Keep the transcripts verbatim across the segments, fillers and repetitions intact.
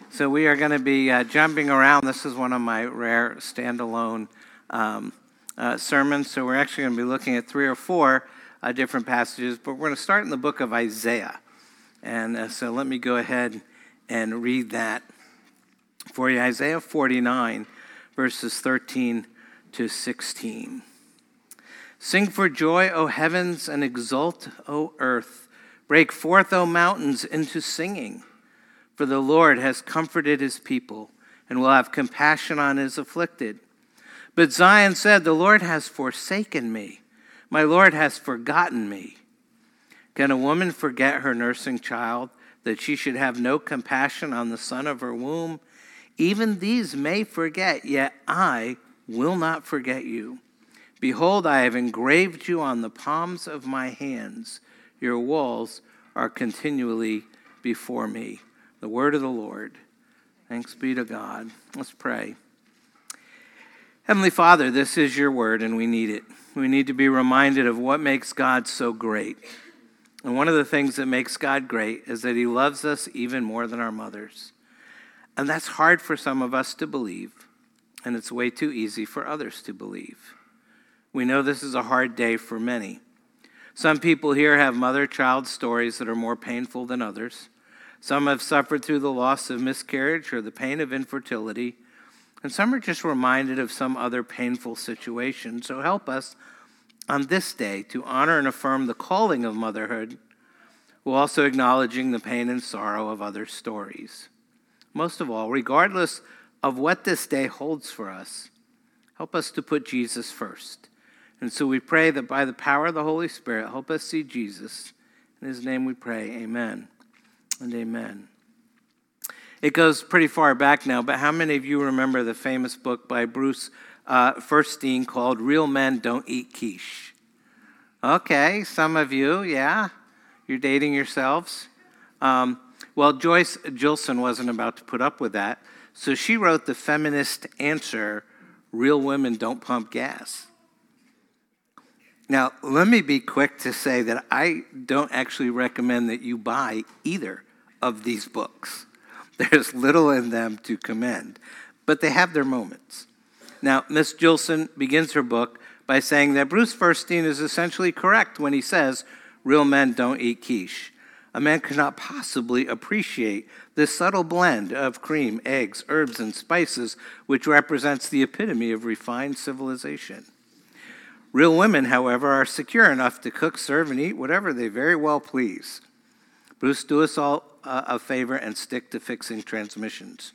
So we are going to be uh, jumping around. This is one of my rare standalone um, uh, sermons. So we're actually going to be looking at three or four uh, different passages, but we're going to start in the book of Isaiah. And uh, so let me go ahead and read that for you. Isaiah forty-nine, verses thirteen to sixteen. Sing for joy, O heavens, and exult, O earth. Break forth, O mountains, into singing. For the Lord has comforted his people and will have compassion on his afflicted. But Zion said, the Lord has forsaken me. My Lord has forgotten me. Can a woman forget her nursing child, that she should have no compassion on the son of her womb? Even these may forget, yet I will not forget you. Behold, I have engraved you on the palms of my hands. Your walls are continually before me. The word of the Lord. Thanks be to God. Let's pray. Heavenly Father, this is your word, and we need it. We need to be reminded of what makes God so great. And one of the things that makes God great is that he loves us even more than our mothers. And that's hard for some of us to believe, and it's way too easy for others to believe. We know this is a hard day for many. Some people here have mother-child stories that are more painful than others. Some have suffered through the loss of miscarriage or the pain of infertility, and some are just reminded of some other painful situation. So help us on this day to honor and affirm the calling of motherhood, while also acknowledging the pain and sorrow of other stories. Most of all, regardless of what this day holds for us, help us to put Jesus first. And so we pray that by the power of the Holy Spirit, help us see Jesus. In his name we pray, amen. And amen. It goes pretty far back now, but how many of you remember the famous book by Bruce uh, Feuerstein called Real Men Don't Eat Quiche? Okay, some of you, yeah. You're dating yourselves. Um, well, Joyce Gilson wasn't about to put up with that, so she wrote the feminist answer, Real Women Don't Pump Gas. Now, let me be quick to say that I don't actually recommend that you buy either of these books. There's little in them to commend, but they have their moments. Now, Miss Gilson begins her book by saying that Bruce Feuerstein is essentially correct when he says, real men don't eat quiche. A man cannot possibly appreciate this subtle blend of cream, eggs, herbs, and spices, which represents the epitome of refined civilization. Real women, however, are secure enough to cook, serve, and eat whatever they very well please. Bruce, do us all uh, a favor and stick to fixing transmissions.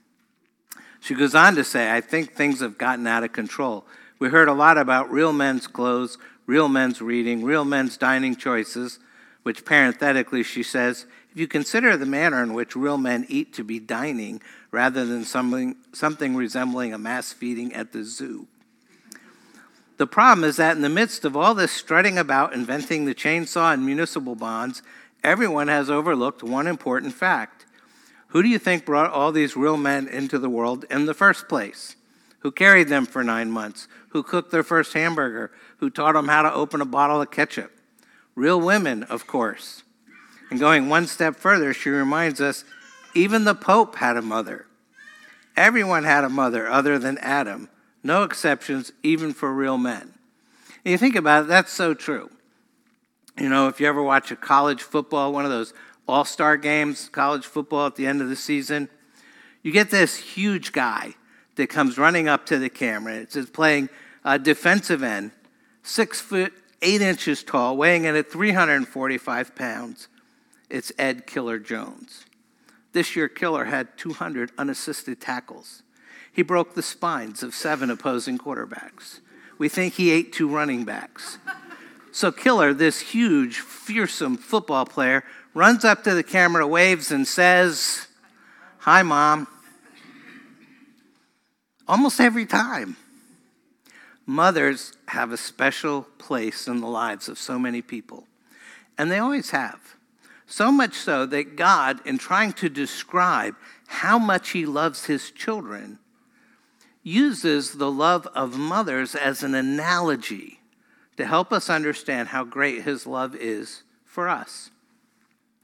She goes on to say, I think things have gotten out of control. We heard a lot about real men's clothes, real men's reading, real men's dining choices, which parenthetically she says, if you consider the manner in which real men eat to be dining rather than something, something resembling a mass feeding at the zoo. The problem is that in the midst of all this strutting about inventing the chainsaw and municipal bonds, everyone has overlooked one important fact. Who do you think brought all these real men into the world in the first place? Who carried them for nine months? Who cooked their first hamburger? Who taught them how to open a bottle of ketchup? Real women, of course. And going one step further, she reminds us, even the Pope had a mother. Everyone had a mother other than Adam. No exceptions, even for real men. And you think about it, that's so true. You know, if you ever watch a college football, one of those all-star games, college football at the end of the season, you get this huge guy that comes running up to the camera. It's playing uh, defensive end, six foot, eight inches tall, weighing in at three hundred forty-five pounds. It's Ed Killer Jones. This year, Killer had two hundred unassisted tackles. He broke the spines of seven opposing quarterbacks. We think he ate two running backs. So Killer, this huge, fearsome football player, runs up to the camera, waves, and says, hi, Mom. Almost every time. Mothers have a special place in the lives of so many people, and they always have. So much so that God, in trying to describe how much he loves his children, uses the love of mothers as an analogy to help us understand how great his love is for us.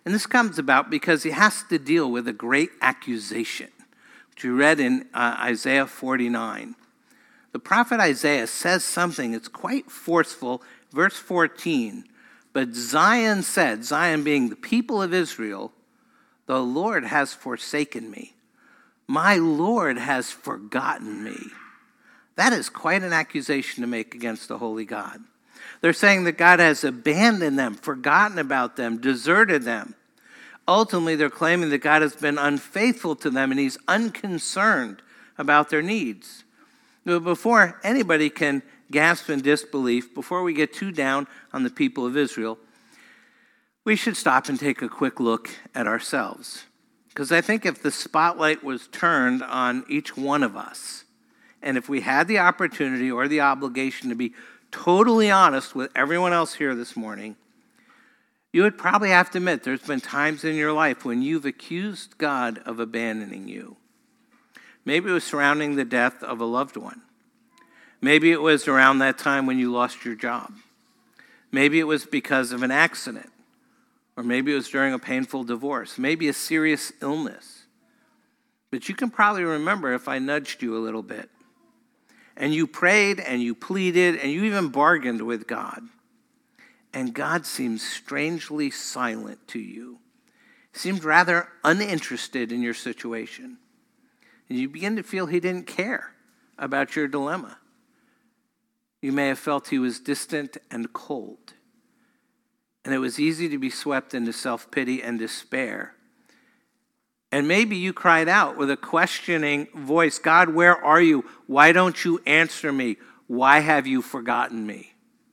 And this comes about because he has to deal with a great accusation, which we read in uh, Isaiah forty-nine. The prophet Isaiah says something that's quite forceful. Verse fourteen, but Zion said, Zion being the people of Israel, the Lord has forsaken me. My Lord has forgotten me. That is quite an accusation to make against the holy God. They're saying that God has abandoned them, forgotten about them, deserted them. Ultimately, they're claiming that God has been unfaithful to them and he's unconcerned about their needs. But before anybody can gasp in disbelief, before we get too down on the people of Israel, we should stop and take a quick look at ourselves. Because I think if the spotlight was turned on each one of us, and if we had the opportunity or the obligation to be totally honest with everyone else here this morning, you would probably have to admit there's been times in your life when you've accused God of abandoning you. Maybe it was surrounding the death of a loved one. Maybe it was around that time when you lost your job. Maybe it was because of an accident. Or maybe it was during a painful divorce. Maybe a serious illness. But you can probably remember if I nudged you a little bit. And you prayed and you pleaded and you even bargained with God. And God seemed strangely silent to you. He seemed rather uninterested in your situation. And you begin to feel he didn't care about your dilemma. You may have felt he was distant and cold. And it was easy to be swept into self-pity and despair. And maybe you cried out with a questioning voice, God, where are you? Why don't you answer me? Why have you forgotten me?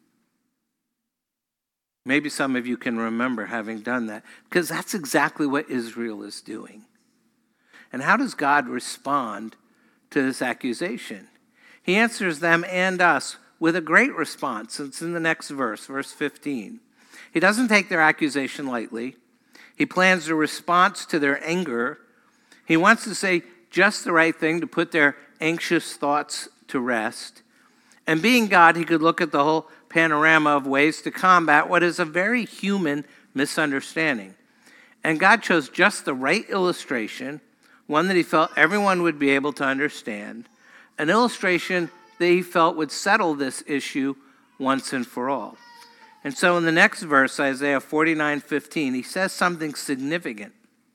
Maybe some of you can remember having done that, because that's exactly what Israel is doing. And how does God respond to this accusation? He answers them and us with a great response. It's in the next verse, verse fifteen. He doesn't take their accusation lightly. He plans a response to their anger. He wants to say just the right thing to put their anxious thoughts to rest. And being God, he could look at the whole panorama of ways to combat what is a very human misunderstanding. And God chose just the right illustration, one that he felt everyone would be able to understand, an illustration that he felt would settle this issue once and for all. And so in the next verse, Isaiah forty-nine fifteen, he says something significant.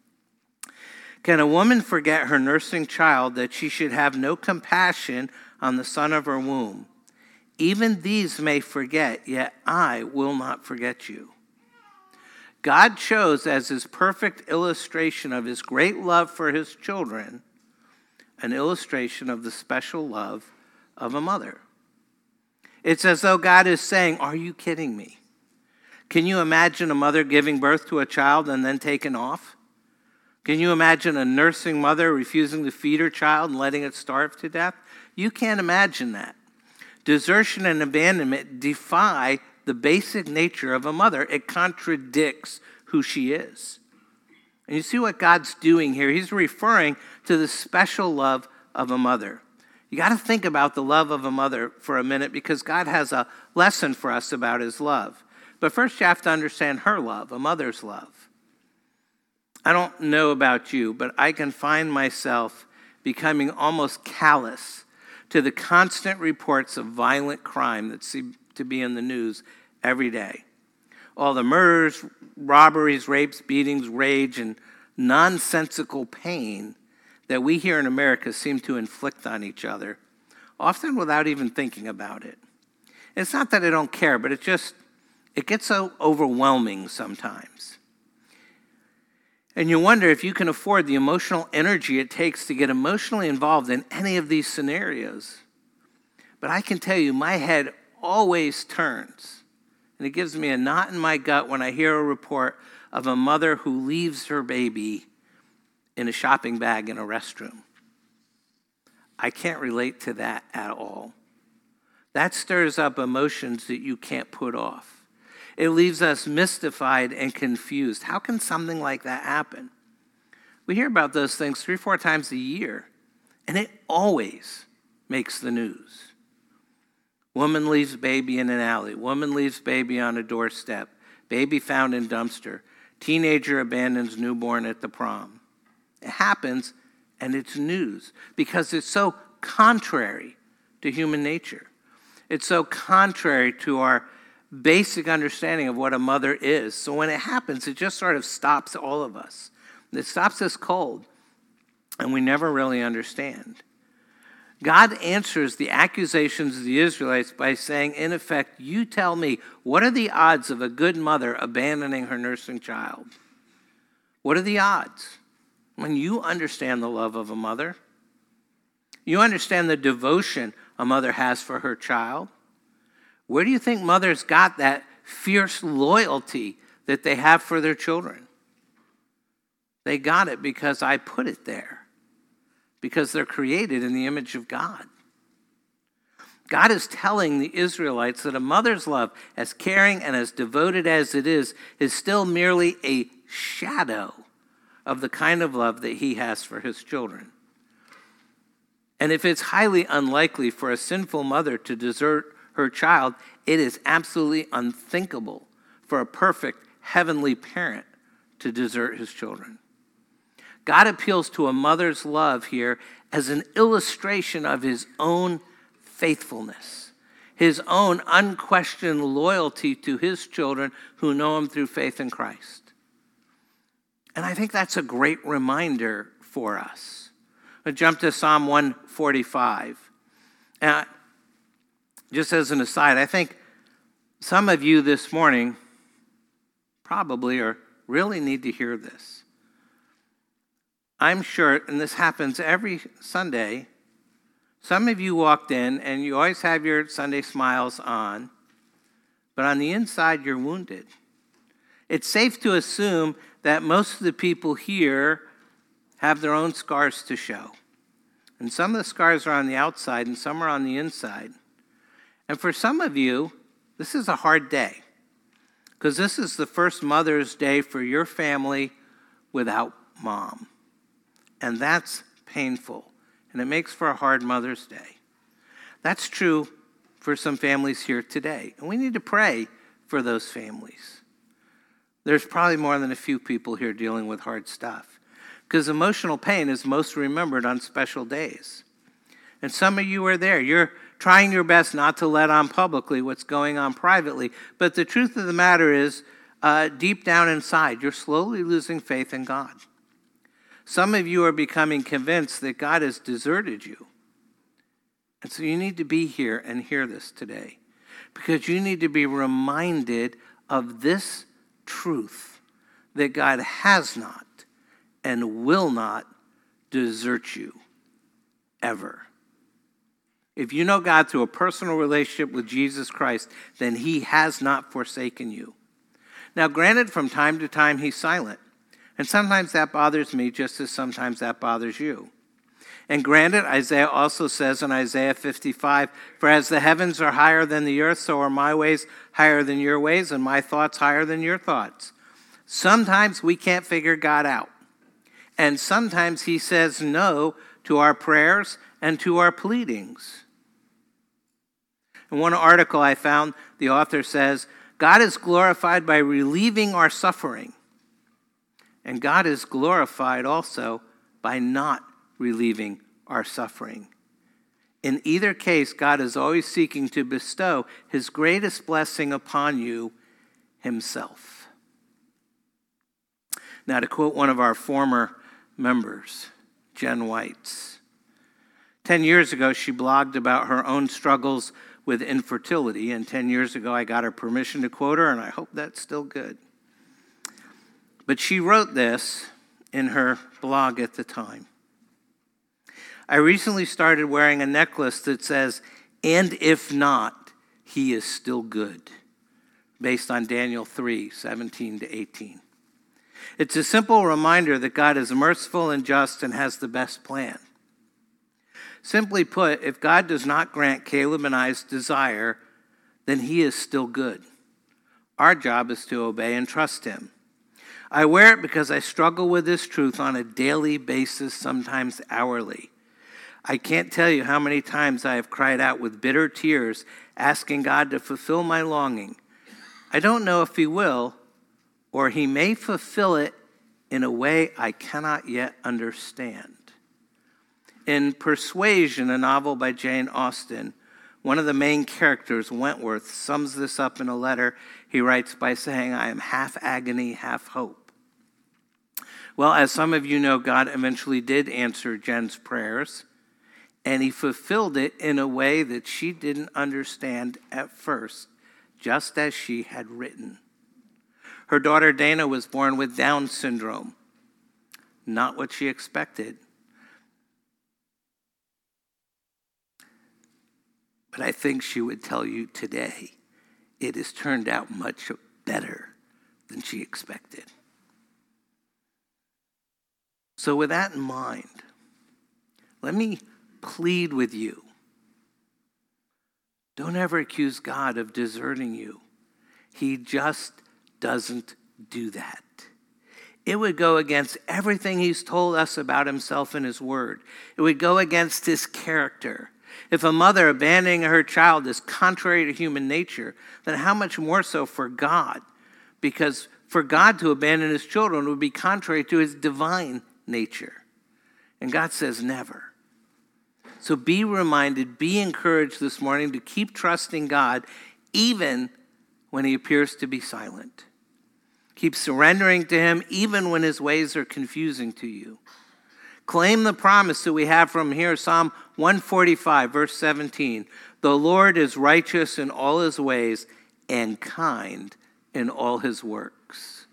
Can a woman forget her nursing child that she should have no compassion on the son of her womb? Even these may forget, yet I will not forget you. God chose as his perfect illustration of his great love for his children, an illustration of the special love of a mother. It's as though God is saying, are you kidding me? Can you imagine a mother giving birth to a child and then taking off? Can you imagine a nursing mother refusing to feed her child and letting it starve to death? You can't imagine that. Desertion and abandonment defy the basic nature of a mother. It contradicts who she is. And you see what God's doing here. He's referring to the special love of a mother. You got to think about the love of a mother for a minute, because God has a lesson for us about his love. But first you have to understand her love, a mother's love. I don't know about you, but I can find myself becoming almost callous to the constant reports of violent crime that seem to be in the news every day. All the murders, robberies, rapes, beatings, rage, and nonsensical pain that we here in America seem to inflict on each other, often without even thinking about it. It's not that I don't care, but it just, it gets so overwhelming sometimes. And you wonder if you can afford the emotional energy it takes to get emotionally involved in any of these scenarios. But I can tell you, my head always turns, and it gives me a knot in my gut when I hear a report of a mother who leaves her baby in a shopping bag in a restroom. I can't relate to that at all. That stirs up emotions that you can't put off. It leaves us mystified and confused. How can something like that happen? We hear about those things three, four times a year, and it always makes the news. Woman leaves baby in an alley. Woman leaves baby on a doorstep. Baby found in dumpster. Teenager abandons newborn at the prom. It happens, and it's news because it's so contrary to human nature. It's so contrary to our basic understanding of what a mother is. So when it happens, it just sort of stops all of us. It stops us cold, and we never really understand. God answers the accusations of the Israelites by saying, in effect, you tell me, what are the odds of a good mother abandoning her nursing child? What are the odds? When you understand the love of a mother, you understand the devotion a mother has for her child. Where do you think mothers got that fierce loyalty that they have for their children? They got it because I put it there. Because they're created in the image of God. God is telling the Israelites that a mother's love, as caring and as devoted as it is, is still merely a shadow of the kind of love that he has for his children. And if it's highly unlikely for a sinful mother to desert her child, it is absolutely unthinkable for a perfect heavenly parent to desert his children. God appeals to a mother's love here as an illustration of his own faithfulness, his own unquestioned loyalty to his children who know him through faith in Christ. And I think that's a great reminder for us. I'll jump to Psalm one forty-five. And just as an aside, I think some of you this morning probably or really need to hear this. I'm sure, and this happens every Sunday, some of you walked in and you always have your Sunday smiles on, but on the inside you're wounded. It's safe to assume that most of the people here have their own scars to show. And some of the scars are on the outside and some are on the inside. And for some of you, this is a hard day because this is the first Mother's Day for your family without mom. And that's painful, and it makes for a hard Mother's Day. That's true for some families here today, and we need to pray for those families. There's probably more than a few people here dealing with hard stuff, because emotional pain is most remembered on special days. And some of you are there. You're trying your best not to let on publicly what's going on privately, but the truth of the matter is, uh, deep down inside, you're slowly losing faith in God. Some of you are becoming convinced that God has deserted you. And so you need to be here and hear this today because you need to be reminded of this truth that God has not and will not desert you ever. If you know God through a personal relationship with Jesus Christ, then he has not forsaken you. Now, granted, from time to time, he's silent. And sometimes that bothers me just as sometimes that bothers you. And granted, Isaiah also says in Isaiah fifty-five, for as the heavens are higher than the earth, so are my ways higher than your ways, and my thoughts higher than your thoughts. Sometimes we can't figure God out. And sometimes he says no to our prayers and to our pleadings. In one article I found, the author says, God is glorified by relieving our suffering. And God is glorified also by not relieving our suffering. In either case, God is always seeking to bestow his greatest blessing upon you, himself. Now, to quote one of our former members, Jen Whites, ten years ago, she blogged about her own struggles with infertility, and ten years ago, I got her permission to quote her, and I hope that's still good. But she wrote this in her blog at the time. I recently started wearing a necklace that says, and if not, he is still good, based on Daniel three, seventeen to eighteen. It's a simple reminder that God is merciful and just and has the best plan. Simply put, if God does not grant Caleb and I's desire, then he is still good. Our job is to obey and trust him. I wear it because I struggle with this truth on a daily basis, sometimes hourly. I can't tell you how many times I have cried out with bitter tears, asking God to fulfill my longing. I don't know if he will or he may fulfill it in a way I cannot yet understand. In Persuasion, a novel by Jane Austen, one of the main characters, Wentworth, sums this up in a letter he writes by saying, I am half agony, half hope. Well, as some of you know, God eventually did answer Jen's prayers, and he fulfilled it in a way that she didn't understand at first, just as she had written. Her daughter Dana was born with Down syndrome. Not what she expected. But I think she would tell you today, it has turned out much better than she expected. So with that in mind, let me plead with you. Don't ever accuse God of deserting you. He just doesn't do that. It would go against everything he's told us about himself in his word. It would go against his character. If a mother abandoning her child is contrary to human nature, then how much more so for God? Because for God to abandon his children would be contrary to his divine nature. And God says never. So be reminded, be encouraged this morning to keep trusting God even when he appears to be silent. Keep surrendering to him even when his ways are confusing to you. Claim the promise that we have from here, Psalm one forty-five, verse seventeen. The Lord is righteous in all his ways and kind in all his works.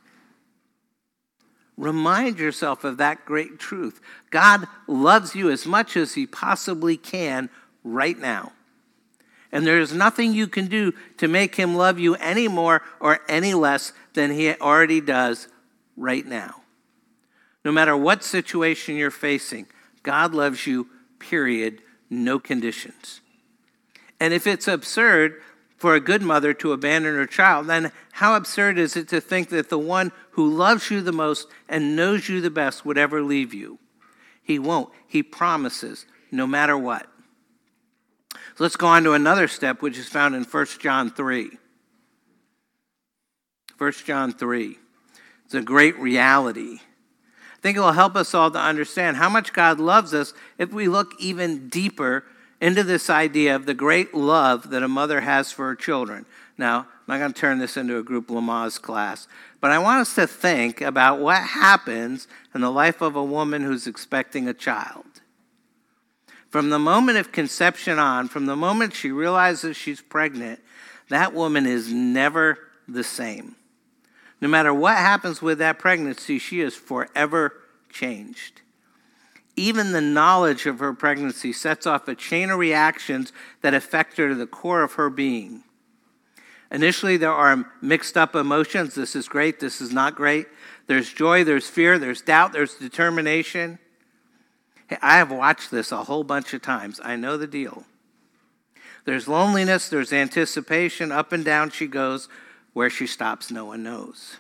Remind yourself of that great truth. God loves you as much as he possibly can right now. And there is nothing you can do to make him love you any more or any less than he already does right now. No matter what situation you're facing, God loves you, period, no conditions. And if it's absurd for a good mother to abandon her child, then how absurd is it to think that the one who loves you the most and knows you the best would ever leave you? He won't. He promises, no matter what. So let's go on to another step, which is found in First John three. First John three. It's a great reality. I think it will help us all to understand how much God loves us if we look even deeper into this idea of the great love that a mother has for her children. Now, I'm not going to turn this into a group Lamaze class, but I want us to think about what happens in the life of a woman who's expecting a child. From the moment of conception on, from the moment she realizes she's pregnant, that woman is never the same. No matter what happens with that pregnancy, she is forever changed. Even the knowledge of her pregnancy sets off a chain of reactions that affect her to the core of her being. Initially, there are mixed up emotions. This is great, this is not great. There's joy, there's fear, there's doubt, there's determination. Hey, I have watched this a whole bunch of times. I know the deal. There's loneliness, there's anticipation. Up and down she goes. Where she stops, no one knows.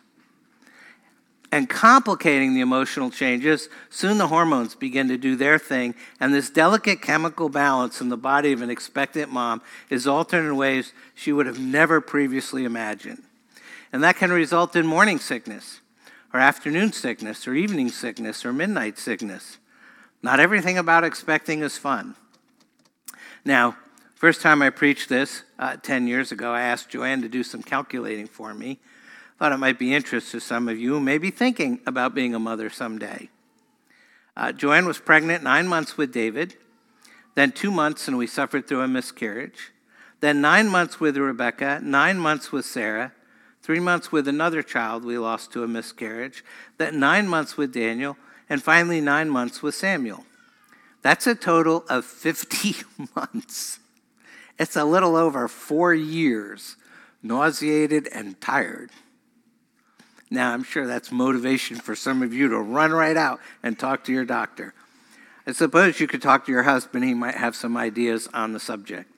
And complicating the emotional changes, soon the hormones begin to do their thing, and this delicate chemical balance in the body of an expectant mom is altered in ways she would have never previously imagined. And that can result in morning sickness, or afternoon sickness, or evening sickness, or midnight sickness. Not everything about expecting is fun. Now, first time I preached this, uh, ten years ago, I asked Joanne to do some calculating for me. Thought it might be interesting to some of you who may be thinking about being a mother someday. Uh, Joanne was pregnant nine months with David, then two months and we suffered through a miscarriage, then nine months with Rebecca, nine months with Sarah, three months with another child we lost to a miscarriage, then nine months with Daniel, and finally nine months with Samuel. That's a total of fifty months. It's a little over four years, nauseated and tired. Now, I'm sure that's motivation for some of you to run right out and talk to your doctor. I suppose you could talk to your husband. He might have some ideas on the subject.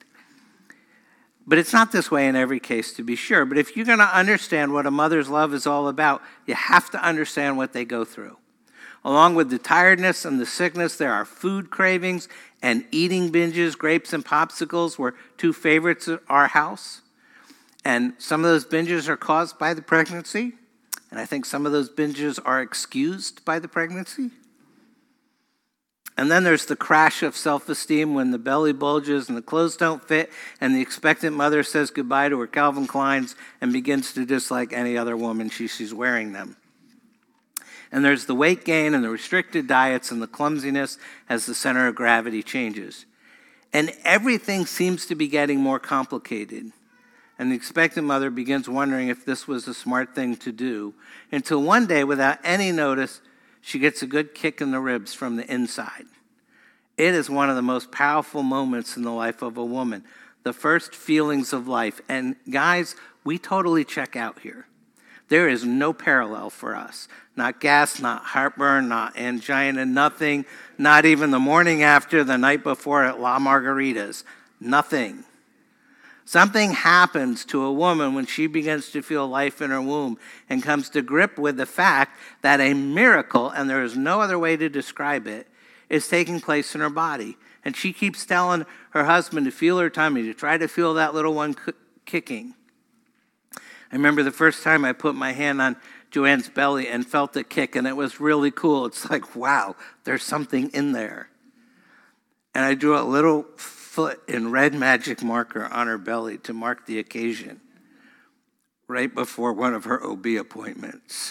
But it's not this way in every case, to be sure. But if you're going to understand what a mother's love is all about, you have to understand what they go through. Along with the tiredness and the sickness, there are food cravings and eating binges. Grapes and popsicles were two favorites at our house. And some of those binges are caused by the pregnancy. And I think some of those binges are excused by the pregnancy. And then there's the crash of self-esteem when the belly bulges and the clothes don't fit and the expectant mother says goodbye to her Calvin Kleins and begins to dislike any other woman she sees wearing them. And there's the weight gain and the restricted diets and the clumsiness as the center of gravity changes. And everything seems to be getting more complicated. And the expectant mother begins wondering if this was a smart thing to do, until one day, without any notice, she gets a good kick in the ribs from the inside. It is one of the most powerful moments in the life of a woman, the first feelings of life. And guys, we totally check out here. There is no parallel for us. Not gas, not heartburn, not angina, nothing, not even the morning after, the night before at La Margaritas. Nothing. Something happens to a woman when she begins to feel life in her womb and comes to grip with the fact that a miracle, and there is no other way to describe it, is taking place in her body. And she keeps telling her husband to feel her tummy, to try to feel that little one c- kicking. I remember the first time I put my hand on Joanne's belly and felt it kick, and it was really cool. It's like, wow, there's something in there. And I drew a little foot in red magic marker on her belly to mark the occasion, right before one of her O B appointments.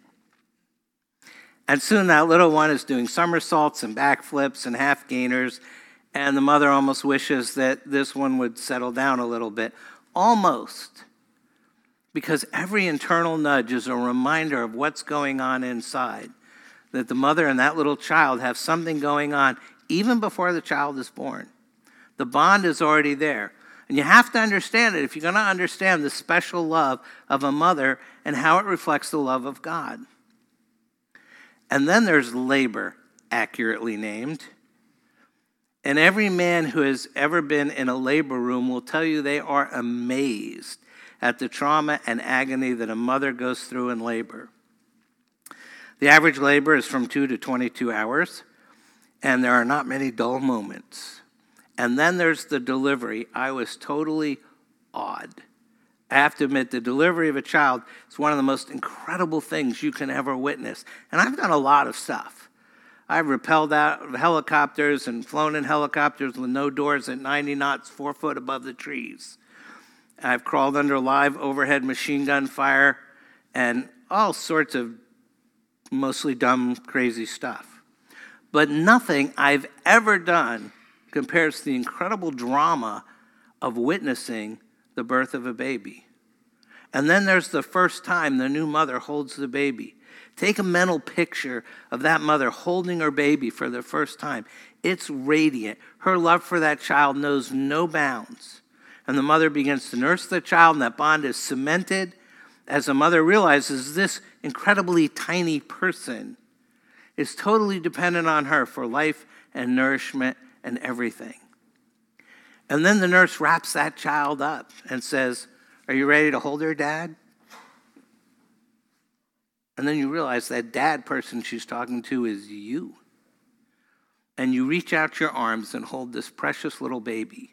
And soon that little one is doing somersaults and backflips and half gainers, and the mother almost wishes that this one would settle down a little bit. Almost. Because every internal nudge is a reminder of what's going on inside. That the mother and that little child have something going on even before the child is born. The bond is already there. And you have to understand it if you're going to understand the special love of a mother and how it reflects the love of God. And then there's labor, accurately named. And every man who has ever been in a labor room will tell you they are amazed at the trauma and agony that a mother goes through in labor. The average labor is from two to twenty-two hours, and there are not many dull moments. And then there's the delivery. I was totally awed. I have to admit, the delivery of a child is one of the most incredible things you can ever witness. And I've done a lot of stuff. I've rappelled out of helicopters and flown in helicopters with no doors at ninety knots, four foot above the trees. I've crawled under live overhead machine gun fire and all sorts of mostly dumb, crazy stuff. But nothing I've ever done compares to the incredible drama of witnessing the birth of a baby. And then there's the first time the new mother holds the baby. Take a mental picture of that mother holding her baby for the first time. It's radiant. Her love for that child knows no bounds. And the mother begins to nurse the child, and that bond is cemented as the mother realizes this incredibly tiny person is totally dependent on her for life and nourishment and everything. And then the nurse wraps that child up and says, "Are you ready to hold her, Dad?" And then you realize that dad person she's talking to is you. And you reach out your arms and hold this precious little baby.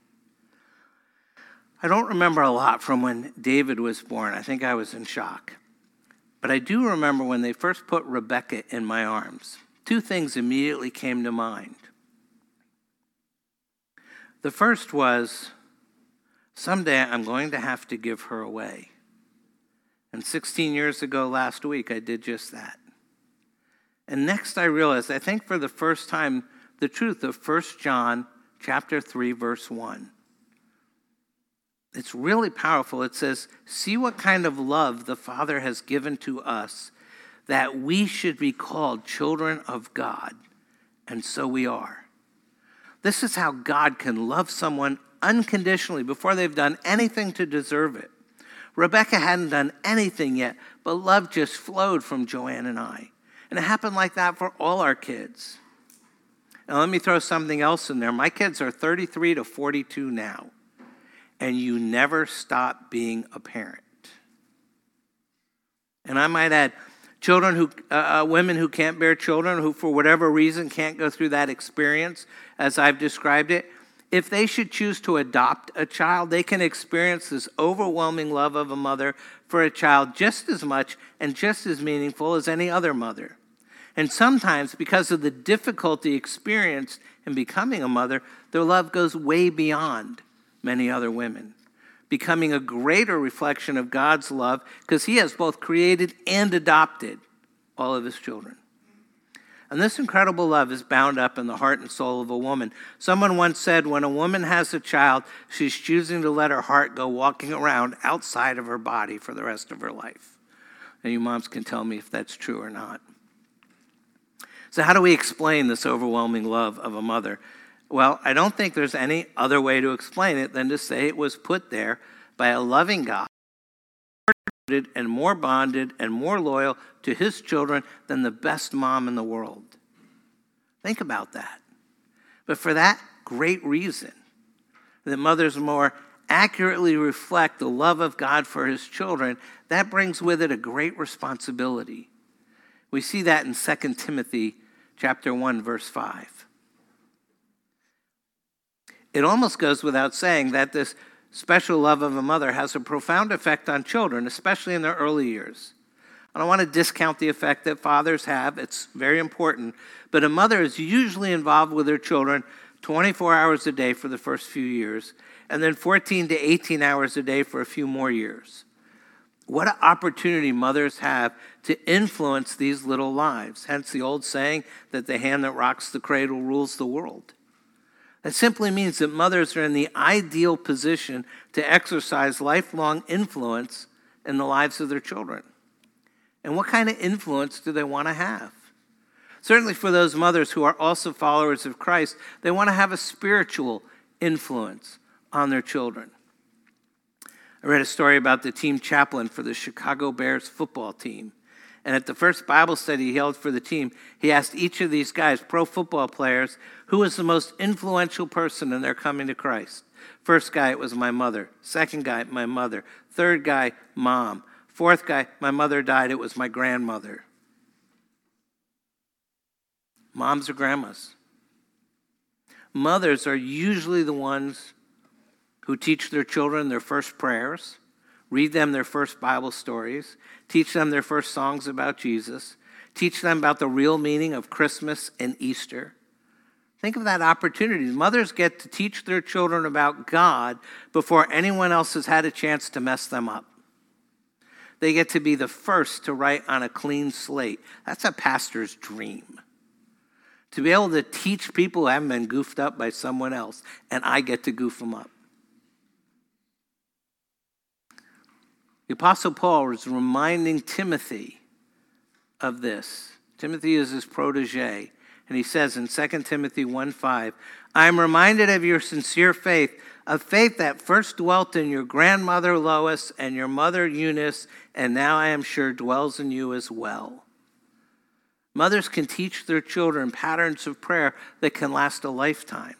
I don't remember a lot from when David was born. I think I was in shock. But I do remember when they first put Rebecca in my arms. Two things immediately came to mind. The first was, someday I'm going to have to give her away. And sixteen years ago last week, I did just that. And next I realized, I think for the first time, the truth of First John chapter three, verse one. It's really powerful. It says, "See what kind of love the Father has given to us, that we should be called children of God. And so we are." This is how God can love someone unconditionally before they've done anything to deserve it. Rebecca hadn't done anything yet, but love just flowed from Joanne and I. And it happened like that for all our kids. Now let me throw something else in there. My kids are thirty-three to forty-two now. And you never stop being a parent. And I might add, children who, uh, women who can't bear children, who for whatever reason can't go through that experience, as I've described it, if they should choose to adopt a child, they can experience this overwhelming love of a mother for a child just as much and just as meaningful as any other mother. And sometimes, because of the difficulty experienced in becoming a mother, their love goes way beyond many other women, becoming a greater reflection of God's love because he has both created and adopted all of his children. And this incredible love is bound up in the heart and soul of a woman. Someone once said, when a woman has a child, she's choosing to let her heart go walking around outside of her body for the rest of her life. And you moms can tell me if that's true or not. So how do we explain this overwhelming love of a mother? Well, I don't think there's any other way to explain it than to say it was put there by a loving God, and more bonded and more loyal to his children than the best mom in the world. Think about that. But for that great reason, that mothers more accurately reflect the love of God for his children, that brings with it a great responsibility. We see that in Second Timothy chapter one, verse five. It almost goes without saying that this special love of a mother has a profound effect on children, especially in their early years. I don't want to discount the effect that fathers have. It's very important. But a mother is usually involved with her children twenty-four hours a day for the first few years, and then fourteen to eighteen hours a day for a few more years. What an opportunity mothers have to influence these little lives. Hence the old saying that the hand that rocks the cradle rules the world. That simply means that mothers are in the ideal position to exercise lifelong influence in the lives of their children. And what kind of influence do they want to have? Certainly for those mothers who are also followers of Christ, they want to have a spiritual influence on their children. I read a story about the team chaplain for the Chicago Bears football team. And at the first Bible study he held for the team, he asked each of these guys, pro football players, who was the most influential person in their coming to Christ. First guy, it was my mother. Second guy, my mother. Third guy, mom. Fourth guy, my mother died, it was my grandmother. Moms or grandmas. Mothers are usually the ones who teach their children their first prayers, read them their first Bible stories, teach them their first songs about Jesus, teach them about the real meaning of Christmas and Easter. Think of that opportunity. Mothers get to teach their children about God before anyone else has had a chance to mess them up. They get to be the first to write on a clean slate. That's a pastor's dream. To be able to teach people who haven't been goofed up by someone else, and I get to goof them up. The Apostle Paul is reminding Timothy of this. Timothy is his protege, and he says in Second Timothy one five, I am reminded of your sincere faith, a faith that first dwelt in your grandmother Lois and your mother Eunice, and now I am sure dwells in you as well. Mothers can teach their children patterns of prayer that can last a lifetime.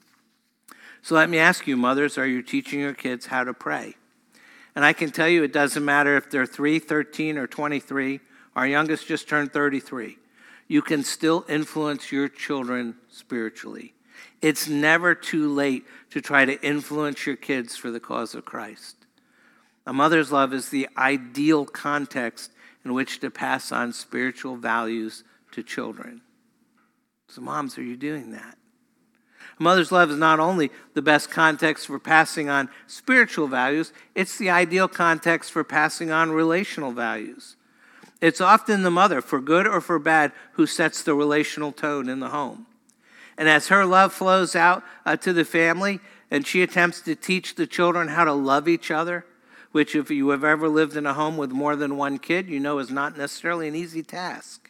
So let me ask you, mothers, are you teaching your kids how to pray? And I can tell you it doesn't matter if they're three, thirteen, or twenty-three. Our youngest just turned thirty-three. You can still influence your children spiritually. It's never too late to try to influence your kids for the cause of Christ. A mother's love is the ideal context in which to pass on spiritual values to children. So moms, are you doing that? A mother's love is not only the best context for passing on spiritual values, it's the ideal context for passing on relational values. It's often the mother, for good or for bad, who sets the relational tone in the home. And as her love flows out uh, to the family, and she attempts to teach the children how to love each other, which if you have ever lived in a home with more than one kid, you know is not necessarily an easy task.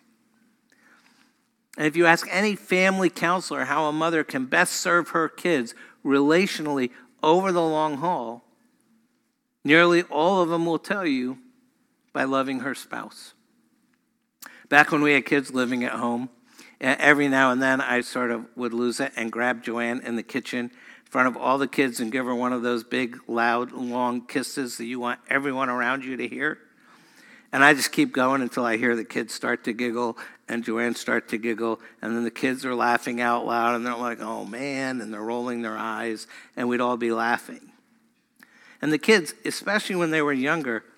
And if you ask any family counselor how a mother can best serve her kids relationally over the long haul, nearly all of them will tell you by loving her spouse. Back when we had kids living at home, every now and then I sort of would lose it and grab Joanne in the kitchen in front of all the kids and give her one of those big, loud, long kisses that you want everyone around you to hear. And I just keep going until I hear the kids start to giggle and Joanne start to giggle. And then the kids are laughing out loud and they're like, oh man, and they're rolling their eyes and we'd all be laughing. And the kids, especially when they were younger,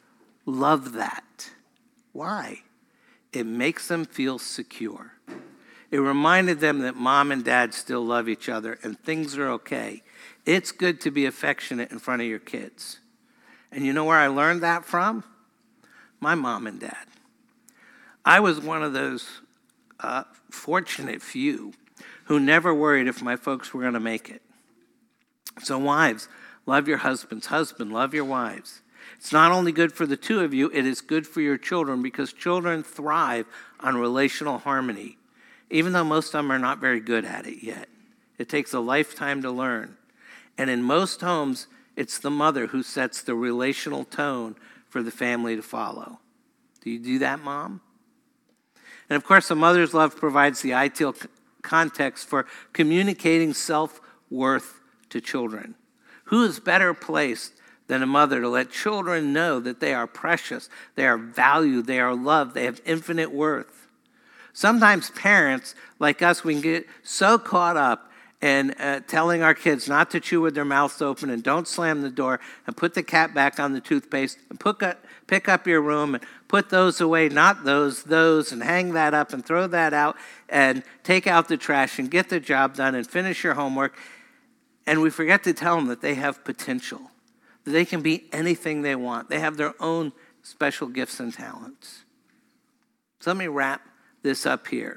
love that. Why? It makes them feel secure. It reminded them that mom and dad still love each other and things are okay. It's good to be affectionate in front of your kids. And you know where I learned that from? My mom and dad. I was one of those uh, fortunate few who never worried if my folks were going to make it. So wives, love your husbands. Husband, love your wives. It's not only good for the two of you, it is good for your children because children thrive on relational harmony, even though most of them are not very good at it yet. It takes a lifetime to learn. And in most homes, it's the mother who sets the relational tone for the family to follow. Do you do that, Mom? And of course, a mother's love provides the ideal context for communicating self-worth to children. Who is better placed than a mother to let children know that they are precious, they are valued, they are loved, they have infinite worth? Sometimes parents, like us, we can get so caught up in uh, telling our kids not to chew with their mouths open and don't slam the door and put the cap back on the toothpaste and pick up, pick up your room and put those away, not those, those, and hang that up and throw that out and take out the trash and get the job done and finish your homework. And we forget to tell them that they have potential, that they can be anything they want. They have their own special gifts and talents. So let me wrap this up here.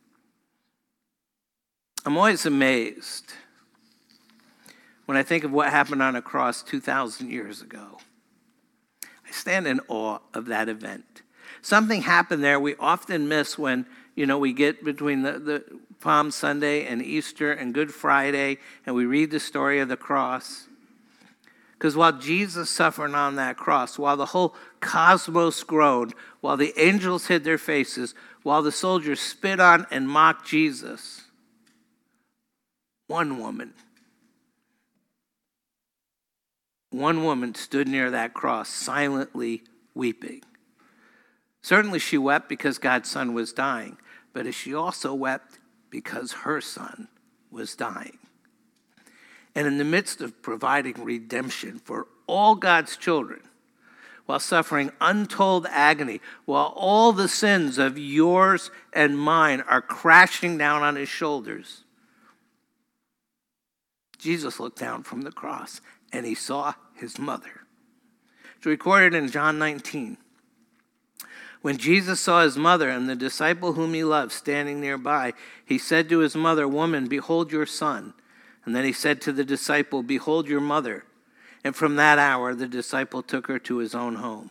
I'm always amazed when I think of what happened on a cross two thousand years ago. I stand in awe of that event. Something happened there we often miss when, you know, we get between the, the Palm Sunday and Easter and Good Friday and we read the story of the cross. Because while Jesus suffered on that cross, while the whole cosmos groaned, while the angels hid their faces, while the soldiers spit on and mocked Jesus, one woman, one woman stood near that cross silently weeping. Certainly she wept because God's son was dying, but she also wept because her son was dying. And in the midst of providing redemption for all God's children, while suffering untold agony, while all the sins of yours and mine are crashing down on his shoulders, Jesus looked down from the cross and he saw his mother. It's recorded in John nineteen. When Jesus saw his mother and the disciple whom he loved standing nearby, he said to his mother, "Woman, behold your son." And then he said to the disciple, "Behold your mother." And from that hour, the disciple took her to his own home.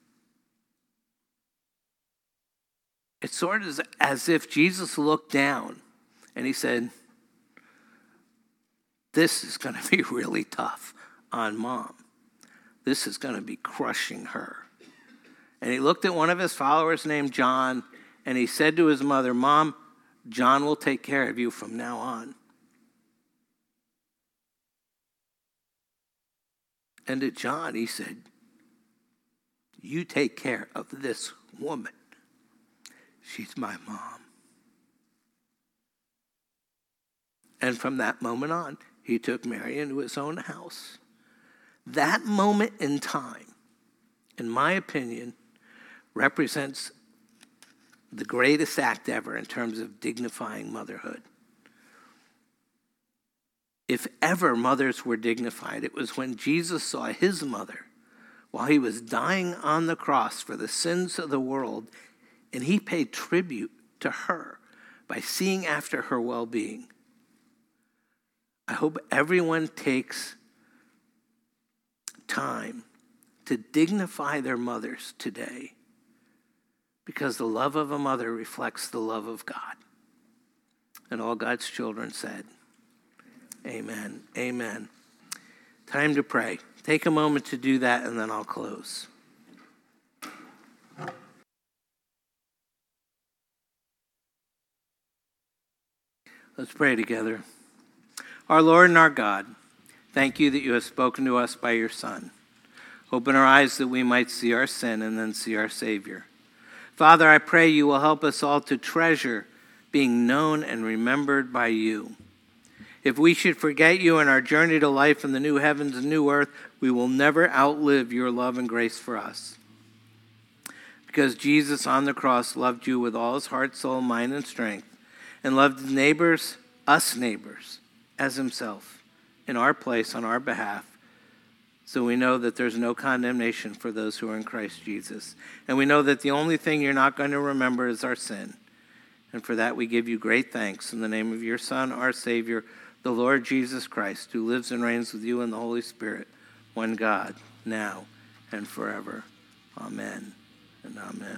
It's sort of as if Jesus looked down and he said, this is going to be really tough on Mom. This is going to be crushing her. And he looked at one of his followers named John, and he said to his mother, "Mom, John will take care of you from now on." And to John, he said, "You take care of this woman. She's my mom." And from that moment on, he took Mary into his own house. That moment in time, in my opinion, represents the greatest act ever in terms of dignifying motherhood. If ever mothers were dignified, it was when Jesus saw his mother while he was dying on the cross for the sins of the world, and he paid tribute to her by seeing after her well-being. I hope everyone takes time to dignify their mothers today, because the love of a mother reflects the love of God. And all God's children said, amen, amen. Time to pray. Take a moment to do that, and then I'll close. Let's pray together. Our Lord and our God, thank you that you have spoken to us by your Son. Open our eyes that we might see our sin and then see our Savior. Father, I pray you will help us all to treasure being known and remembered by you. If we should forget you in our journey to life in the new heavens and new earth, we will never outlive your love and grace for us. because Jesus on the cross loved you with all his heart, soul, mind, and strength, and loved his neighbors, us neighbors, as himself, in our place, on our behalf. So we know that there's no condemnation for those who are in Christ Jesus. And we know that the only thing you're not going to remember is our sin. And for that we give you great thanks in the name of your Son, our Savior, the Lord Jesus Christ, who lives and reigns with you in the Holy Spirit, one God, now and forever. Amen and amen.